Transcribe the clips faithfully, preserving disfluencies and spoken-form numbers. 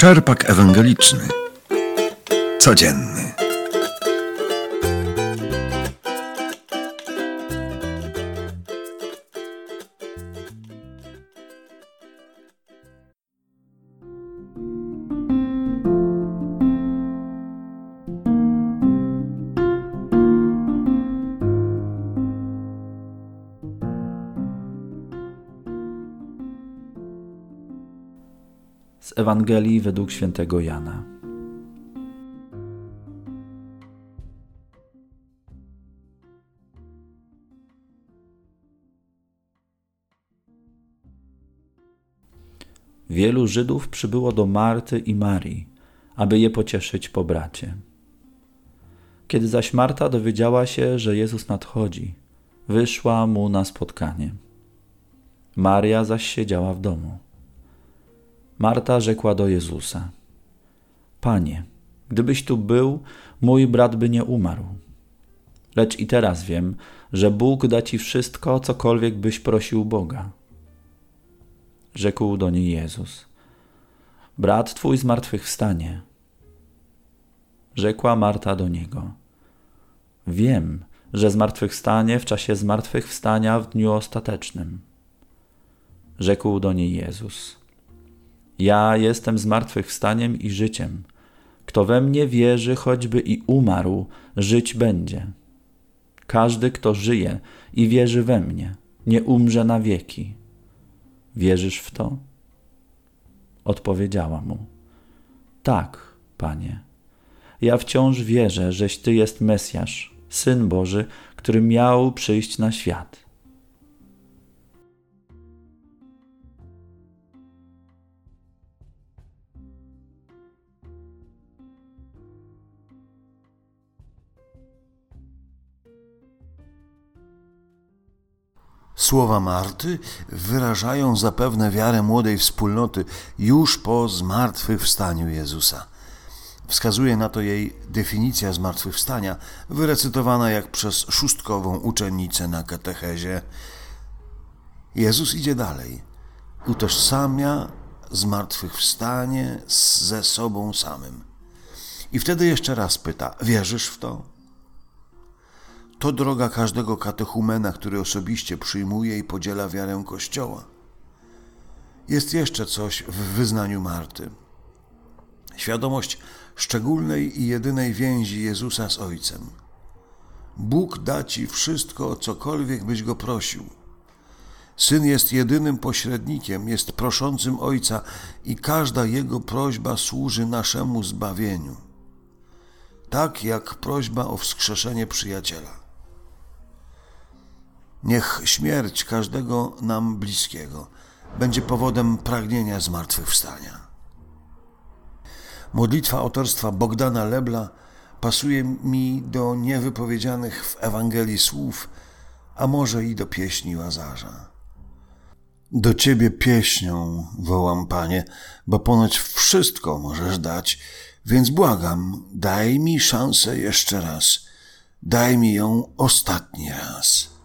Czerpak ewangeliczny. Codzienny. Z Ewangelii według świętego Jana. Wielu Żydów przybyło do Marty i Marii, aby je pocieszyć po bracie. Kiedy zaś Marta dowiedziała się, że Jezus nadchodzi, wyszła mu na spotkanie. Maria zaś siedziała w domu. Marta rzekła do Jezusa: Panie, gdybyś tu był, mój brat by nie umarł. Lecz i teraz wiem, że Bóg da ci wszystko, cokolwiek byś prosił Boga. Rzekł do niej Jezus: Brat twój zmartwychwstanie. Rzekła Marta do Niego: Wiem, że zmartwychwstanie w czasie zmartwychwstania w dniu ostatecznym. Rzekł do niej Jezus: Ja jestem zmartwychwstaniem i życiem. Kto we mnie wierzy, choćby i umarł, żyć będzie. Każdy, kto żyje i wierzy we mnie, nie umrze na wieki. Wierzysz w to? Odpowiedziała mu: Tak, Panie. Ja wciąż wierzę, żeś Ty jest Mesjasz, Syn Boży, który miał przyjść na świat. Słowa Marty wyrażają zapewne wiarę młodej wspólnoty już po zmartwychwstaniu Jezusa. Wskazuje na to jej definicja zmartwychwstania, wyrecytowana jak przez szóstkową uczennicę na katechezie. Jezus idzie dalej. Utożsamia zmartwychwstanie ze sobą samym. I wtedy jeszcze raz pyta: wierzysz w to? To droga każdego katechumena, który osobiście przyjmuje i podziela wiarę Kościoła. Jest jeszcze coś w wyznaniu Marty. Świadomość szczególnej i jedynej więzi Jezusa z Ojcem. Bóg da ci wszystko, o cokolwiek byś Go prosił. Syn jest jedynym pośrednikiem, jest proszącym Ojca i każda Jego prośba służy naszemu zbawieniu. Tak jak prośba o wskrzeszenie przyjaciela. Niech śmierć każdego nam bliskiego będzie powodem pragnienia zmartwychwstania. Modlitwa autorstwa Bogdana Lebla pasuje mi do niewypowiedzianych w Ewangelii słów, a może i do pieśni Łazarza. Do Ciebie pieśnią wołam, Panie, bo ponoć wszystko możesz dać, więc błagam, daj mi szansę jeszcze raz. Daj mi ją ostatni raz.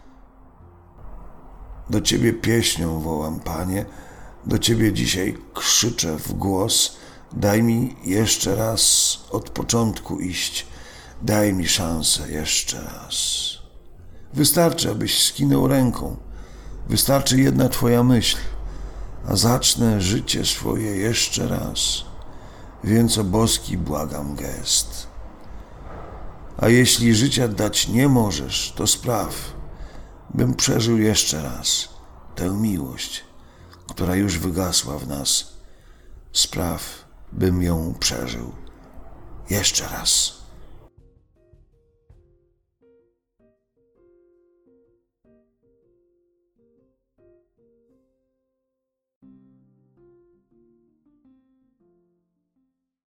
Do Ciebie pieśnią wołam, Panie, do Ciebie dzisiaj krzyczę w głos. Daj mi jeszcze raz od początku iść. Daj mi szansę jeszcze raz. Wystarczy, abyś skinął ręką. Wystarczy jedna Twoja myśl, a zacznę życie swoje jeszcze raz. Więc o boski błagam gest. A jeśli życia dać nie możesz, to spraw, bym przeżył jeszcze raz tę miłość, która już wygasła w nas. Spraw, bym ją przeżył jeszcze raz.